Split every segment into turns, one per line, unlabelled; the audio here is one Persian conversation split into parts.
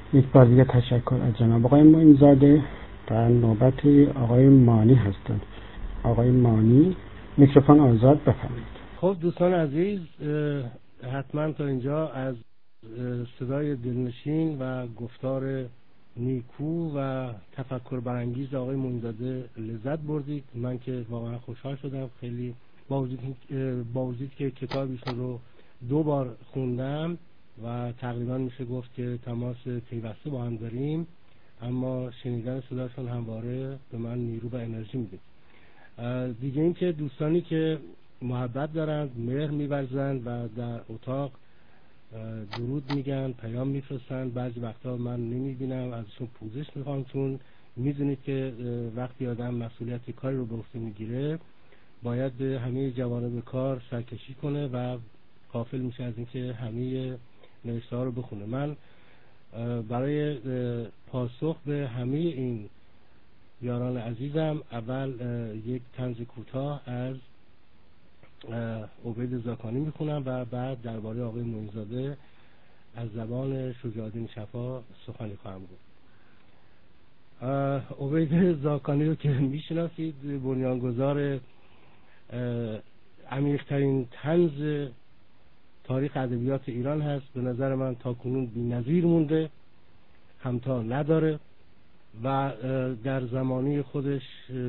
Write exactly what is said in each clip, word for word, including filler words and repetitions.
یک بار دیگه تشکر از جناب آقای معین‌زاده. در نوبت آقای مانی هستند. آقای مانی، میکروفون آزاد، بفرمایید.
خب دوستان عزیز، حتما تا اینجا از صدای دلنشین و گفتار نیکو و تفکر برانگیز آقای معین‌زاده لذت بردید. من که واقعا خوشحال شدم، خیلی با وجود با وجود که کتاب ایشون رو دو بار خوندم و تقریبا میشه گفت که تماس پیوسته با هم داریم، اما شنیدن صداشون همواره به من نیرو و انرژی میده. دیگه این که دوستانی که محبت دارند، مهر می‌ورزند و در اتاق درود میگن، پیام میفرستن، بعضی وقتا من نمیبینم، ازشون پوزش میخوام، چون میدونید که وقتی آدم مسئولیت کاری رو به عهده میگیره باید به همه جوانب کار سرکشی کنه و غافل میشه از اینکه همه نوشته ها رو بخونه. من برای پاسخ به همه این یاران عزیزم اول یک طنز کوتاه از عبید زاکانی میخونم و بعد درباره آقای معین‌زاده از زبان شجاع‌الدین شفا سخنی خواهم گفت. عبید زاکانی رو که میشناسید، بنیانگذار عمیق‌ترین طنز تاریخ ادبیات ایران هست. به نظر من تاکنون بی‌نظیر مونده، همتا نداره و در زمانی خودش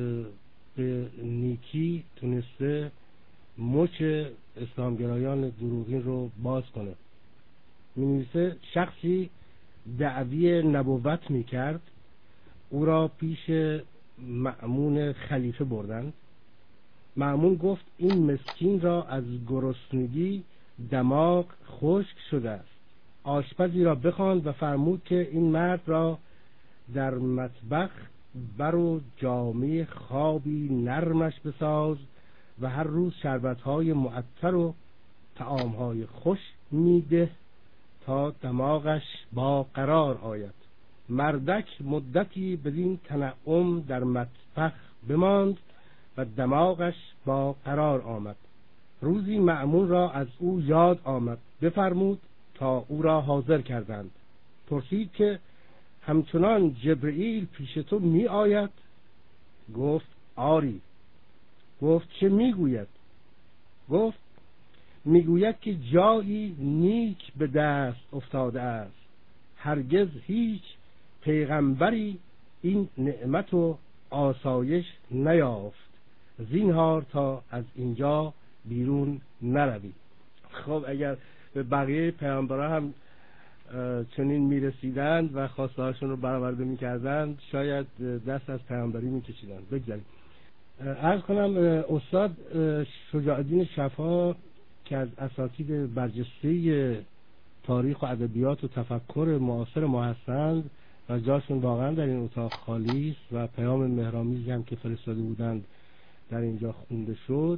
به نیکی تونسته مچ اسلامگرایان دروغین رو باز کنه. می‌نویسه شخصی دعوی نبوت میکرد، او را پیش مأمون خلیفه بردند. مأمون گفت این مسکین را از گرسنگی دماغ خشک شده است. آشپزی را بخواند و فرمود که این مرد را در مطبخ برو جامه خوابی نرمش بساز و هر روز شربت‌های معطر و طعام‌های خوش میده تا دماغش با قرار آید. مردک مدتی بدین تنعم در مطبخ بماند و دماغش با قرار آمد. روزی مأمون را از او یاد آمد، بفرمود تا او را حاضر کردند. پرسید که همچنان جبرئیل پیش تو می آید؟ گفت آری. گفت چه میگوید؟ گفت میگوید که جایی نیک به دست افتاده است، هرگز هیچ پیغمبری این نعمت و آسایش نیافت، زینهار تا از اینجا بیرون نروی. خب اگر به بقیه پیامبران هم چنین میرسیدند و خواسته هاشون رو برآورده میکردند، شاید دست از پیامبری میکشیدند. بگذاریم. عرض کنم استاد شجاع‌الدین شفا که از اساتید برجسته تاریخ و ادبیات و تفکر معاصر ما هستند و جاشون واقعا در این اتاق خالی است و پیام مهرامیزی هم که فرستاده بودند در اینجا خونده شد،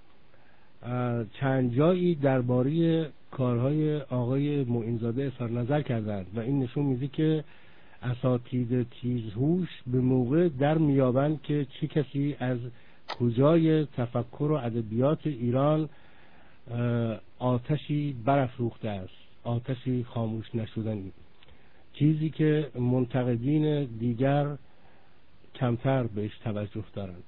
چند جایی درباره کارهای آقای معین‌زاده اظهار نظر کردند و این نشون میده که اساتید تیزهوش به موقع در میابند که چه کسی از کجای تفکر و ادبیات ایران آتشی برافروخته است، آتشی خاموش نشدنی، چیزی که منتقدین دیگر کمتر بهش توجه دارند.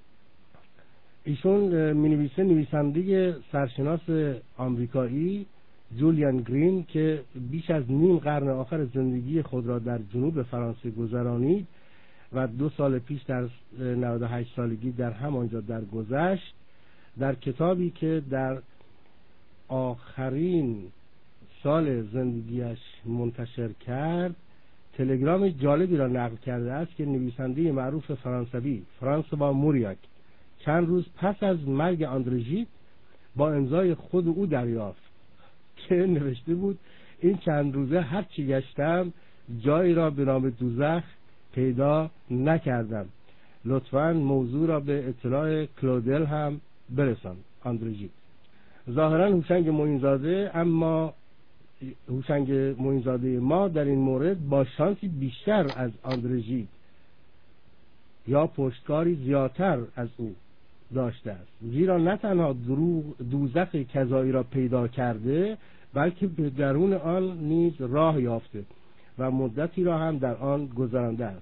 ایشون مینویسه نویسنده سرشناس آمریکایی جولیان گرین که بیش از نیم قرن آخر زندگی خود را در جنوب فرانسه گذرانید و دو سال پیش در نود و هشت سالگی در همانجا درگذشت، در کتابی که در آخرین سال زندگیش منتشر کرد تلگرام جالبی را نقل کرده است که نویسنده معروف فرانسوی فرانسوا موریاک چند روز پس از مرگ آندره ژید با امضای خود او دریافت که نوشته بود این چند روزه هر چی گشتم جایی را به نام دوزخ پیدا نکردم، لطفاً موضوع را به اطلاع کلودل هم برسان. آندره ژید ظاهراً هوشنگ معین‌زاده، اما هوشنگ معین‌زاده ما در این مورد با شانسی بیشتر از آندره ژید یا پشتکاری زیادتر از او داشته است، زیرا نه تنها دوزخ کذایی را پیدا کرده بلکه به درون آن نیز راه یافته و مدتی را هم در آن گذرانده است.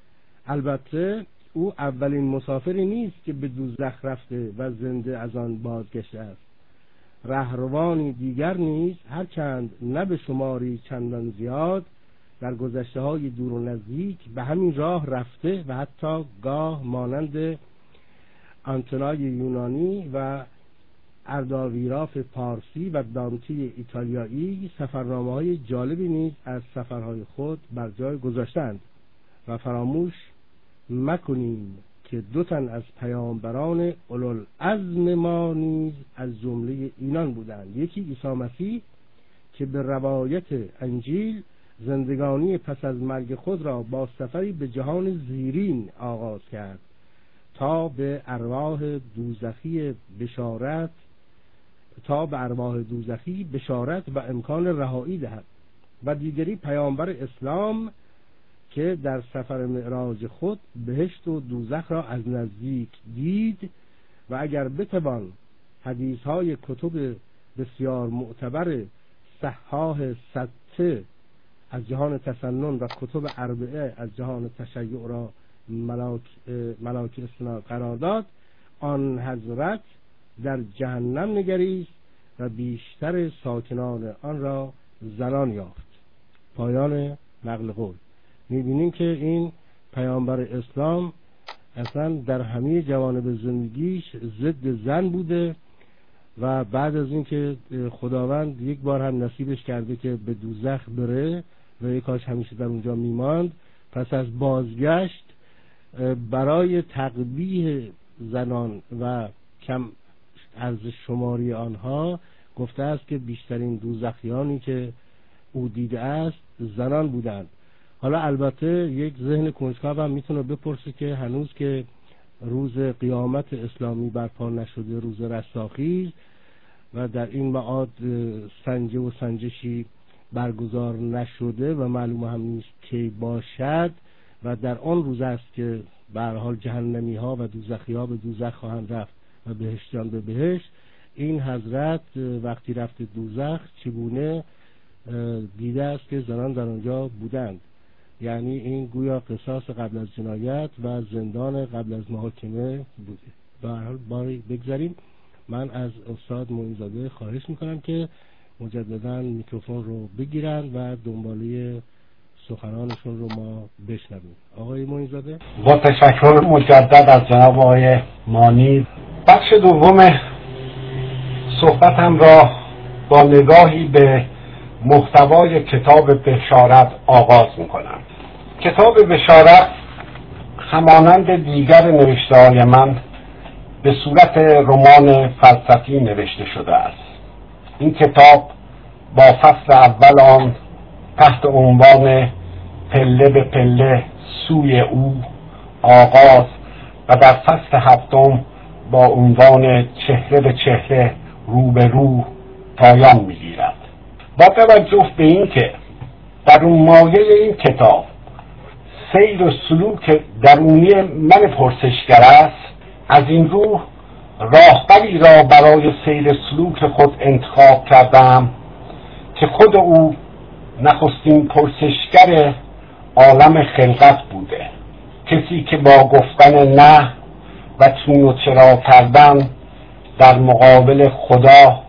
البته او اولین مسافری نیست که به دوزخ رفته و زنده از آن بازگشته است. رهروانی دیگر نیز هرچند نه به شماری چندان زیاد در گذشته های دور و نزدیک به همین راه رفته و حتی گاه مانند آنتونای یونانی و ارداویراف پارسی و دانتی ایتالیایی سفرنامه های جالبی نیز از سفرهای خود بر جای گذاشتند. و فراموش مکنیم که دو تن از پیامبران اولوالعزم ما نیز از جمله اینان بودند. یکی عیسی مسیح که به روایت انجیل زندگانی پس از مرگ خود را با سفری به جهان زیرین آغاز کرد تا به ارواح دوزخی بشارت تا به ارواح دوزخی بشارت و امکان رهایی دهد. و دیگری پیامبر اسلام که در سفر معراج خود بهشت و دوزخ را از نزدیک دید و اگر بتوان حدیث‌های کتب بسیار معتبر صحاح سته از جهان تسنن و کتب اربعه از جهان تشیع را ملاک ملاک استناد قرار داد، آن حضرت در جهنم نگریست و بیشتر ساکنان آن را زنان یافت. پایان نقل قول. می‌بینیم که این پیامبر اسلام اصلا در همه جوانب زندگیش ضد زن بوده و بعد از اینکه خداوند یک بار هم نصیبش کرده که به دوزخ بره و یک کاش همیشه در اونجا میماند، پس از بازگشت برای تقبیح زنان و کم ارزش شماری آنها گفته است که بیشترین دوزخیانی که او دیده است زنان بودند. حالا البته یک ذهن کنجکاو هم میتونه بپرسه که هنوز که روز قیامت اسلامی برپا نشده، روز رستاخیز و در این معاد سنجه و سنجشی برگزار نشده و معلوم هم نیست کی باشد و در آن روز است که به هر حال جهنمی ها و دوزخی ها به دوزخ خواهند رفت و بهشتیان به بهشت. این حضرت وقتی رفت دوزخ چگونه دیده است که زنان در آنجا بودند. یعنی این گویا قصاص قبل از جنایت و زندان قبل از محاکمه بوده. به هر حال باری بگذاریم. من از استاد معین‌زاده خواهش میکنم که مجددا میکروفون رو بگیرن و دنباله سخنانشون رو ما بشنویم. آقای معین‌زاده.
با تشکر مجدد از جناب آقای مانی، بخش دوم صحبتم را با نگاهی به محتوای کتاب بشارت آغاز میکنم. کتاب بشارت همانند دیگر نوشته‌های من به صورت رمان فلسفی نوشته شده است. این کتاب با فصل اول آن تحت عنوان پله به پله سوی او آغاز و در فصل هفتم با عنوان چهره به چهره رو به رو پایان می‌گیرد. با توجه به این که در اون مایه این کتاب سیر و سلوک درونی من پرسشگر است، از این رو راهبری را برای سیر سلوک خود انتخاب کردم که خود او نخستین پرسشگر عالم خلقت بوده، کسی که با گفتن نه و چون و چرا کردن در مقابل خدا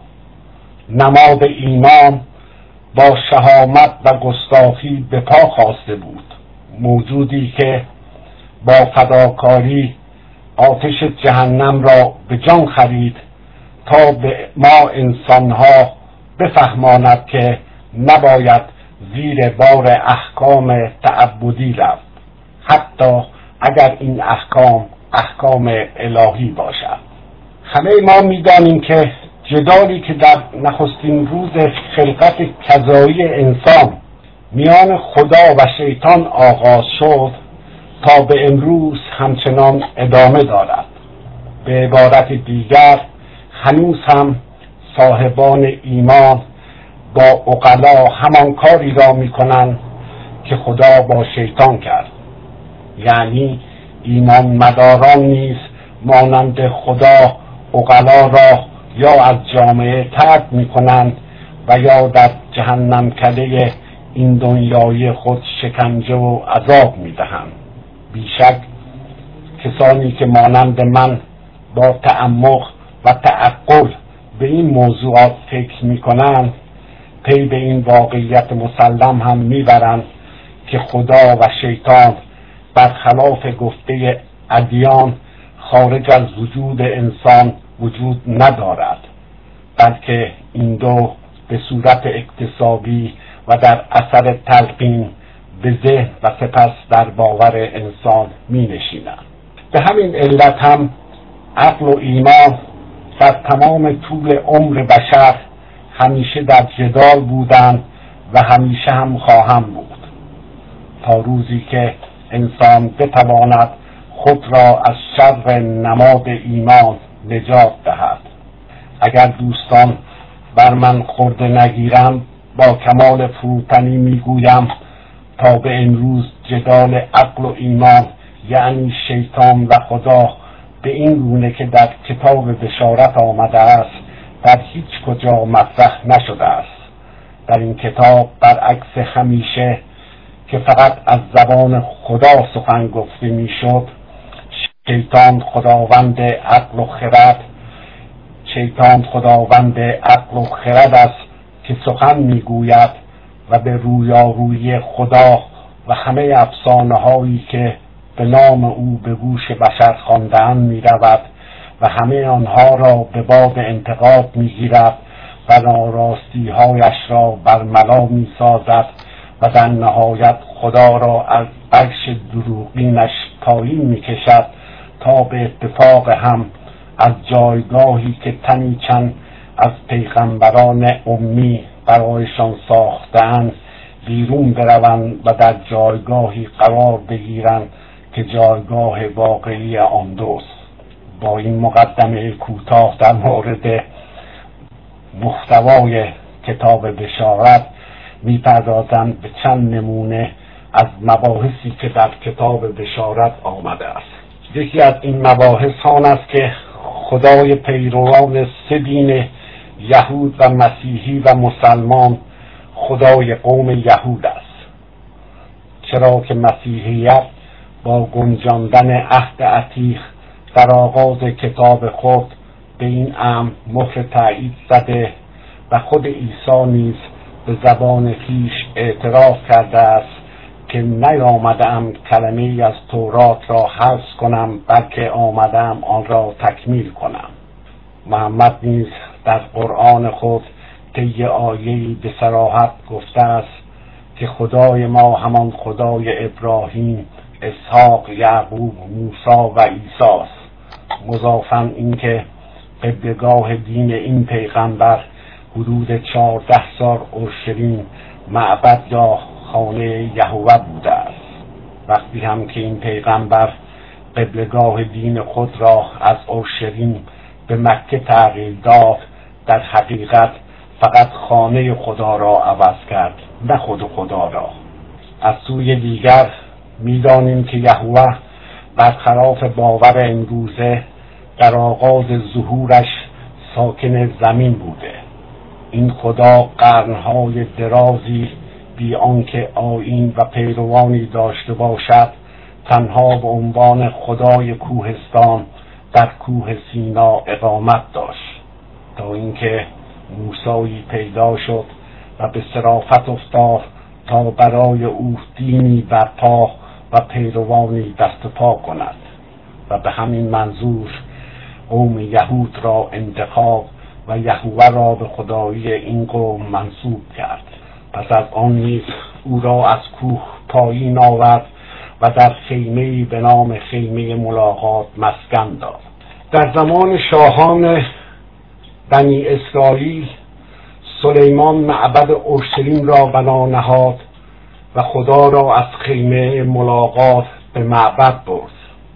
نماد ایمان با شهامت و گستاخی به پا خواسته بود، موجودی که با فداکاری آتش جهنم را به جان خرید تا به ما انسانها بفهماند که نباید زیر بار احکام تعبدی رفت، حتی اگر این احکام احکام الهی باشد. همه ما می‌دانیم که جدالی که در نخستین روز خلقت کذایی انسان میان خدا و شیطان آغاز شد تا به امروز همچنان ادامه دارد. به عبارت دیگر هنوز هم صاحبان ایمان با عقلا همان کاری را میکنند که خدا با شیطان کرد، یعنی ایمان مداران نیز مانند خدا عقلا را یا از جامعه طرد میکنند و یا در جهنم کده این دنیای خود شکنجه و عذاب میدهند. بیشک کسانی که مانند من با تعمق و تعقل به این موضوعات فکر میکنند پی به این واقعیت مسلم هم میبرند که خدا و شیطان برخلاف گفته ادیان خارج از وجود انسان وجود ندارد، بلکه این دو به صورت اکتسابی و در اثر تلقین به ذهن و سپس در باور انسان می نشینند. به همین علت هم عقل و ایمان در تمام طول عمر بشر همیشه در جدال بودند و همیشه هم خواهند بود، تا روزی که انسان بتواند خود را از شر نماد ایمان نجات دهد. اگر دوستان بر من خورده نگیرم با کمال فروتنی میگویم تا به امروز جدال عقل و ایمان یعنی شیطان و خدا به این گونه که در کتاب بشارت آمده است در هیچ کجا مطرح نشده است. در این کتاب برعکس همیشه که فقط از زبان خدا سخن گفته میشد، شیطان خداوند عقل و خرد شیطان خداوند عقل و خرد است که سخن میگوید و به رویارویی خدا و همه افسانه هایی که به نام او به گوش بشر خوانده‌اند میرود و همه آنها را به باب انتقاد میگیرد و ناراستی هایش را برملا میسازد و در نهایت خدا را از عرش دروغینش پایین میکشد تا به اتفاق هم از جایگاهی که تنی چند از پیغمبران امی برایشان ساختند بیرون بروند و در جایگاهی قرار بگیرند که جایگاه واقعی آن دوست. با این مقدمه کوتاه در مورد محتوای کتاب بشارت میپردازم به چند نمونه از مباحثی که در کتاب بشارت آمده است. یکی از این مباحث آن است که خدای پیروان سه دین یهود و مسیحی و مسلمان خدای قوم یهود است، چرا که مسیحیت با گنجاندن عهد عتیق در آغاز کتاب خود به این امر مهر تایید زده و خود عیسی نیز به زبان خویش اعتراف کرده است که نیامدم کلمه‌ای از تورات را حذف کنم بلکه آمدم آن را تکمیل کنم. محمد نیز در قرآن خود طی آیه‌ای به صراحت گفته است که خدای ما همان خدای ابراهیم، اسحاق، یعقوب، موسی و عیسی است. مضافاً اینکه قبلگاه دین این پیغمبر حدود چهارده سال اورشلیم معبد یا خانه یهوه بوده است. وقتی هم که این پیغمبر قبلگاه دین خود را از اورشلیم به مکه تغییر داد، در حقیقت فقط خانه خدا را عوض کرد، نه خود خدا را. از سوی دیگر می‌دانیم که یهوه برخلاف باور امروزه در آغاز ظهورش ساکن زمین بوده. این خدا قرنهای درازی بی آنکه آیین و پیروانی داشته باشد تنها به عنوان خدای کوهستان در کوه سینا اقامت داشت، تا اینکه موسی پیدا شد و به صرافت افتاد تا برای او دینی برپا و پیروانی دست پا کند و به همین منظور قوم یهود را انتخاب و یهوه را به خدایی این قوم منسوب کرد. پس از آن نیز او را از کوه پایین آورد و در خیمه‌ای به نام خیمه ملاقات مسکن داد. در زمان شاهان بنی اسرائیل سلیمان معبد اورشلیم را بنا نهاد و خدا را از خیمه ملاقات به معبد برد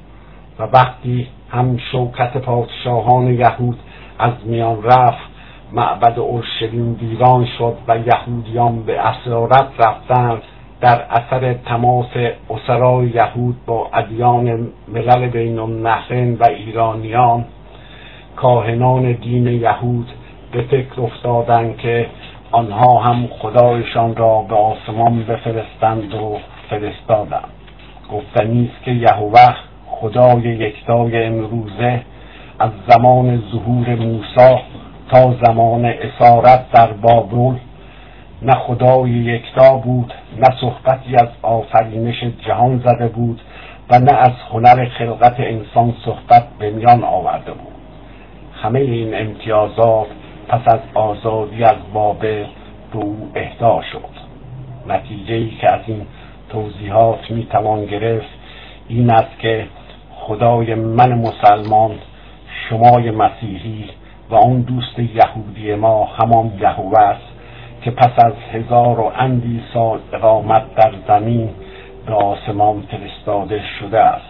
و وقتی هم شوکت پادشاهان یهود از میان رفت، معبد اورشلیم ویران شد و یهودیان به اسارت رفتند. در اثر تماس اسرای یهود با ادیان ملل بین النهرین و ایرانیان، کاهنان دین یهود به فکر افتادند که آنها هم خدایشان را به آسمان بفرستند و فرستادند. گفتنی است که یهوه خدای یکتای امروزه از زمان ظهور موسی تا زمان اسارت در بابل نه خدای یکتا بود، نه صحبتی از آفرینش جهان زده بود و نه از هنر خلقت انسان صحبت به میان آورده بود. همه این امتیازات پس از آزادی از بابل به او اهدا شد. نتیجه‌ای که از این توضیحات میتوان گرفت این است که خدای من مسلمان، شمای مسیحی و آن دوست یهودی ما همان یهوه است که پس از هزار و اندی سال اقامت در زمین به آسمان فرستاده شده است.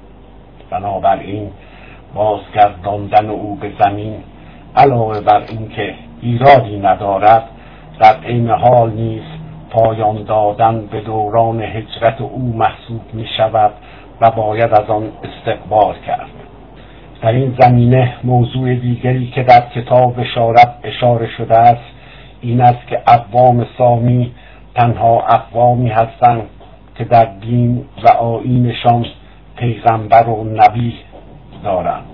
بنابراین بازگرداندن او به زمین علاوه بر اینکه ایرادی ندارد، در عین حال نیز پایان دادن به دوران هجرت او محسوب می شود و باید از آن استقبال کرد. در این زمینه موضوع دیگری که در کتاب بشارت اشاره شده است این است که اقوام سامی تنها اقوامی هستند که در دین و آیینشان پیغمبر و نبی دارند،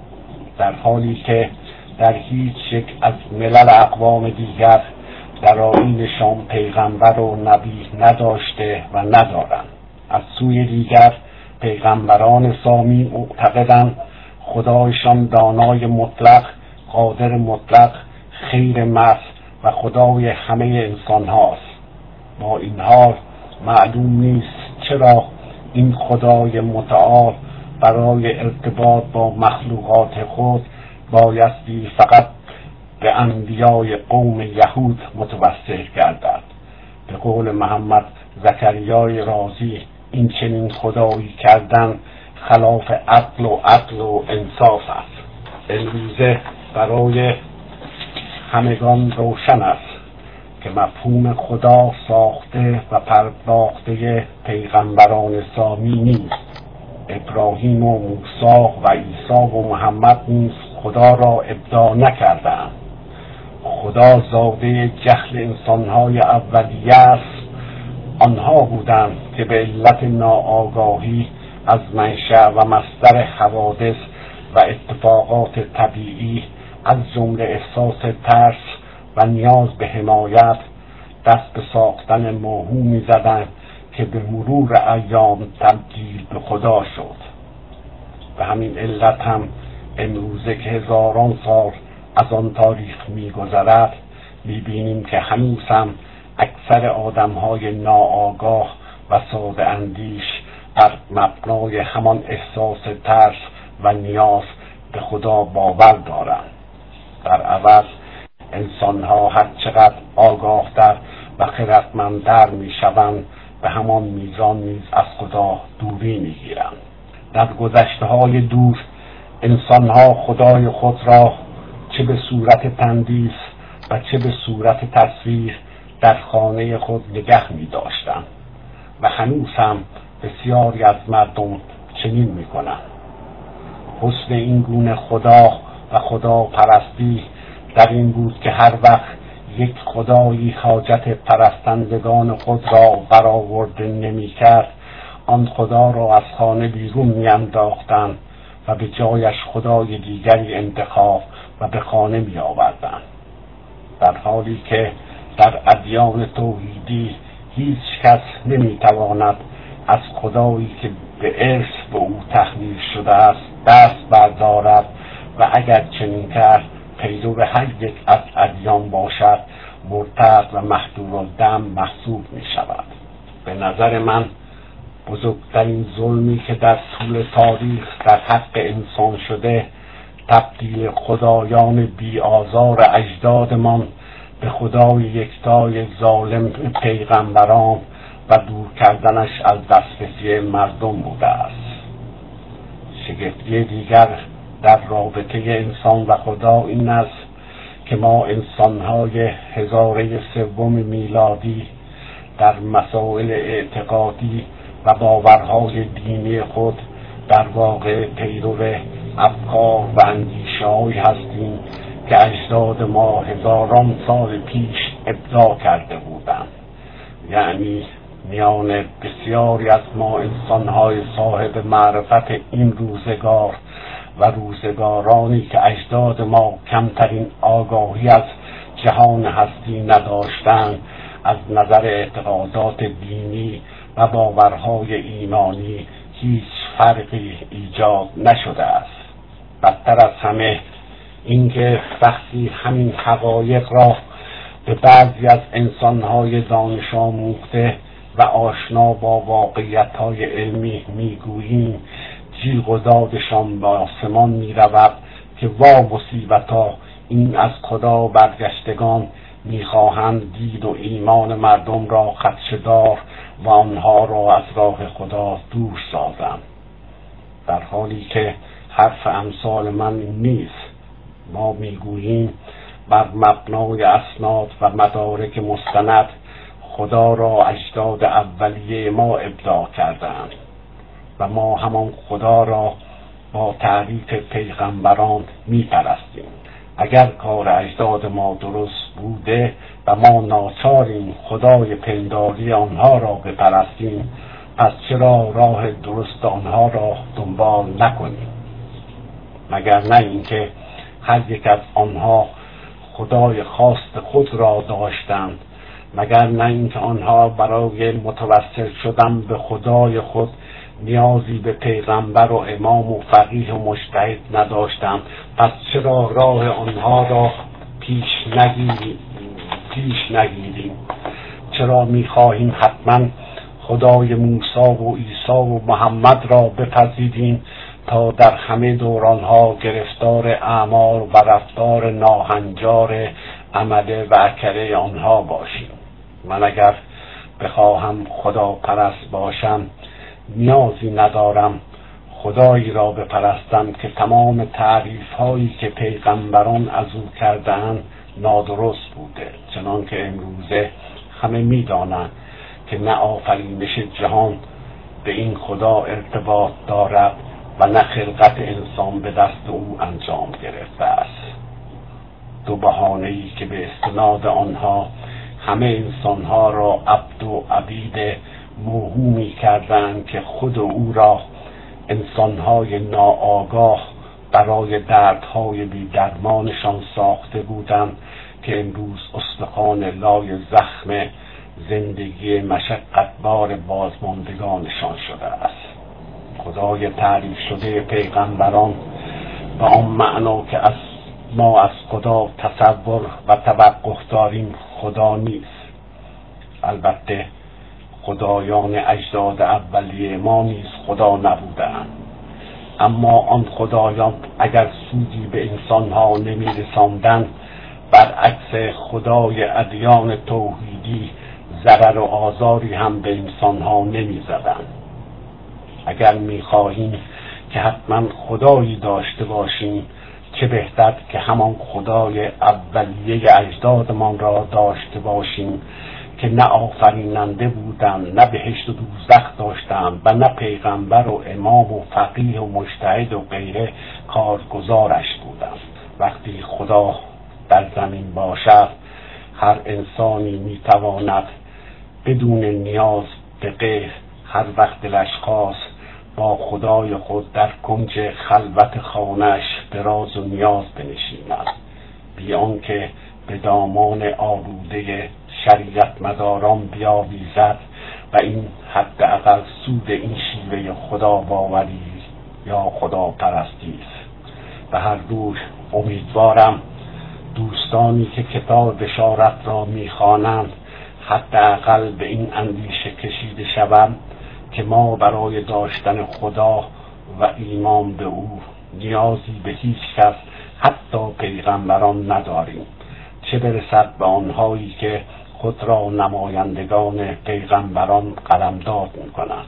در حالی که در هیچ یک از ملل اقوام دیگر در آیینشان پیغمبر و نبی نداشته و ندارند. از سوی دیگر پیغمبران سامی معتقدند خدایشان دانای مطلق، قادر مطلق، خیر محض و خدای همه انسان هاست. با این حال معلوم نیست چرا این خدای متعال برای ارتباط با مخلوقات خود بایستی فقط به انبیای قوم یهود متوسل گردد. به قول محمد زکریای رازی این چنین خدایی کردن خلاف عقل و عقل و انصاف است. امروزه برای همگان روشن است که مفهوم خدا ساخته و پرداخته پیغمبران سامی نیست. ابراهیم و موسی و عیسی و محمد نیز خدا را ابداع نکردند. خدا زاده جهل انسانهای اولیه است. آنها بودند که به علت ناآگاهی از منشأ و مصدر حوادث و اتفاقات طبیعی از جمله احساس ترس و نیاز به حمایت دست به ساختن موهومی زدند که به مرور ایام تبدیل به خدا شد. به همین علت هم امروزه که هزاران سال از آن تاریخ می‌گذرد می‌بینیم که هنوز هم اکثر آدم‌های ناآگاه و ساده اندیش بر مبنای همان احساس ترس و نیاز به خدا باور دارند. در عوض انسان‌ها هر چقدر آگاه‌تر و خردمندتر می‌شوند به همان میزان نیز از خدا دوری می‌گیرند. در گذشته‌های دور انسان‌ها خدای خود را چه به صورت تندیس و چه به صورت تصویر در خانه خود نگه می‌داشتند و هنوز هم بسیاری از مردم چنین می‌کنند. حسن این گونه خدا و خدا پرستی در این بود که هر وقت یک خدایی حاجت پرستندگان خود را برآورده نمی‌کرد، آن خدا را از خانه بیرون می‌انداختند و به جایش خدای دیگری انتخاب و به خانه می‌آوردند. در حالی که در ادیان توحیدی هیچ کس نمی‌تواند از خدایی که به ارث به او تحمیل شده است دست بردارد و اگر چنین کرد پیرو هر یک از ادیان باشد مرتد و محدودالدم محسوب می شود. به نظر من بزرگترین ظلمی که در طول تاریخ در حق انسان شده تبدیل خدایان بی آزار اجدادمان به خدای یکتای ظالم پیغمبران و دور کردنش از دسترسی مردم بوده است. شگفتی دیگر در رابطه انسان و خدا این است که ما انسان‌های هزاره سوم میلادی در مسائل اعتقادی و باورهای دینی خود در واقع پیرو افکار و اندیشه‌هایی هستیم که اجداد ما هزاران سال پیش ابداع کرده بودند. یعنی میان بسیاری از ما انسان‌های صاحب معرفت این روزگار و روزگارانی که اجداد ما کمترین آگاهی از جهان هستی نداشتند، از نظر اعتقادات دینی و باورهای ایمانی هیچ فرقی ایجاد نشده است. بدتر از همه اینکه وقتی همین حقایق را به بعضی از انسان‌های دانش آموخته و آشنا با واقعیت‌های علمی میگوییم، جیغ و دادشان به آسمان می‌رود که وا مصیبتا، این از خدا برگشتگان می‌خواهند دین و ایمان مردم را خدشه‌دار و آنها را از راه خدا دور سازند. در حالی که حرف امثال من نیست. ما میگوییم بر مبنای اسناد و مدارک مستند خدا را اجداد اولیه ما ابداع کردند و ما همان خدا را با تعریف پیغمبران میپرستیم. اگر کار اجداد ما درست بوده و ما ناچاریم خدای پنداری آنها را بپرستیم، پس چرا راه درست آنها را دنبال نکنیم؟ مگر نه اینکه هر یک از آنها خدای خاص خود را داشتند؟ مگر نه اینکه آنها برای متوسل شدن به خدای خود نیازی به پیغمبر و امام و فقیه و مجتهد نداشتند؟ پس چرا راه آنها را پیش نگیریم پیش نگیریم چرا می‌خواهیم حتما خدای موسی و عیسی و محمد را بپذیریم تا در همه دورانها گرفتار اعمال و رفتار ناهنجار عمله و اکره آنها باشیم؟ من اگر بخواهم خدا پرست باشم، نیازی ندارم خدایی را بپرستم که تمام تعریف هایی که پیغمبران از او کردند نادرست بوده، چنان که امروزه همه می‌دانند که نه آفرینش جهان به این خدا ارتباط دارد و نه خلقت انسان به دست او انجام گرفته است. دو بهانه‌ای که به استناد آنها همه انسانها را عبد و عبید موهومی کردند که خود او را انسانهای ناآگاه برای دردهای بی درمانشان ساخته بودند که امروز استخوان لای زخم زندگی مشقتبار بازماندگانشان شده است. خدای تعریف شده پیغمبران به آن معنا که از ما از خدا تصور و توقع داریم خدا نیست. البته خدایان اجداد اولیه ما نیز خدا نبودند، اما آن خدایان اگر سودی به انسانها نمی‌رساندند، برعکس خدای ادیان توحیدی ضرر و آزاری هم به انسانها نمی‌زدند. اگر می‌خواهیم که حتما خدایی داشته باشیم، چه بهتر که همان خدای اولیه اجدادمان را داشته باشیم که نه آفریننده بودند، نه بهشت و دوزخ داشتند و نه پیغمبر و امام و فقیه و مجتهد و غیره کارگزارش بودند. وقتی خدا در زمین باشد، هر انسانی میتواند بدون نیاز به غیر هر وقت دلش خواست با خدای خود در کنج خلوت خانه‌اش به راز و نیاز بنشیند، بی آنکه به دامان آلوده شریعت مداران بیاویزد و این حداقل سود این شیوه خدا باوری یا خدا پرستی است. به هر روی امیدوارم دوستانی که کتاب بشارت را میخوانند حداقل به این اندیشه کشیده شوند که ما برای داشتن خدا و ایمان به او نیازی به هیچ کس حتی پیغمبران نداریم، چه برسد به آنهایی که خود را نمایندگان پیغمبران قلمداد می‌کنند.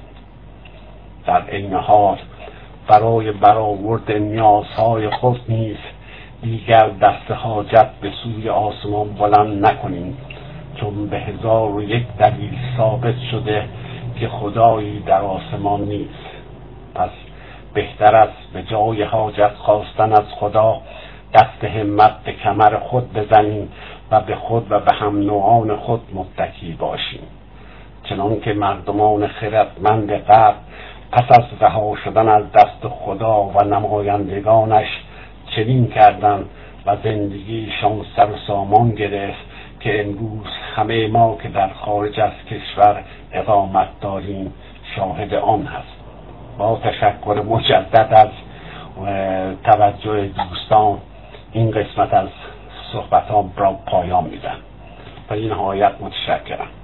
در عین حال برای برآورد نیازهای خود نیز دیگر دست حاجت به سوی آسمان بلند نکنیم، چون به هزار و یک دلیل ثابت شده که خدایی در آسمان نیست. پس بهتر است به جای حاجت خواستن از خدا دست همت به کمر خود بزنیم و به خود و به هم نوعان خود متکی باشیم، چنان که مردمان خردمند غرب پس از رها شدن از دست خدا و نمایندگانش چنین کردند و زندگیشان سر و سامان گرفت که امروز همه ما که در خارج از کشور اقامت داریم شاهد آن هست. با تشکر مجدد از توجه دوستان این قسمت از صحبتام را پایان میدم. به این نهایت متشکرم.